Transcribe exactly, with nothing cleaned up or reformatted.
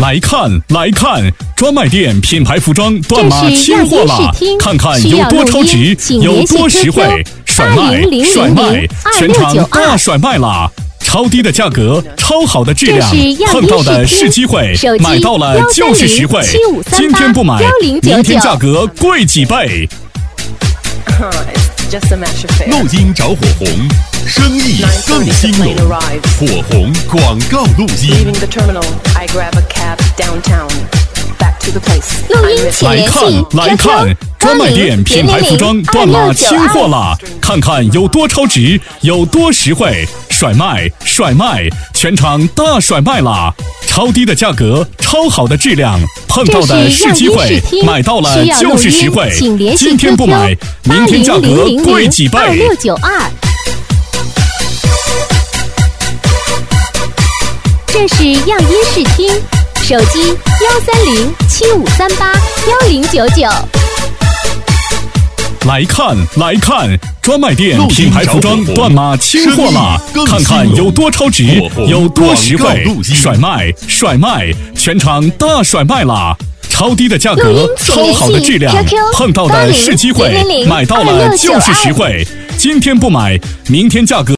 来看来看，专卖店品牌服装断码清货啦！看看有多超值，有多实惠，甩卖甩卖，全场大甩卖啦！超低的价格，超好的质量，碰到的是机会，买到了就是实惠。今天不买，明天价格贵几倍。 录音找火红，生意更兴隆。火红广告录音。 录音请联系来看来看，专卖店品牌服装断码清货啦！看看有多超值，有多实惠，甩卖甩卖，全场大甩卖啦！超低的价格，超好的质量，碰到的是机会，买到了就是实惠。今天不买，明天价格贵几倍。 这是样音视听，手机幺三零七五三八幺零九九。 来看来看，专卖店品牌服装断码清货啦！看看有多超值，有多实惠，甩卖甩卖，全场大甩卖啦！超低的价格，超好的质量，碰到的是机会，买到了就是实惠。今天不买，明天价格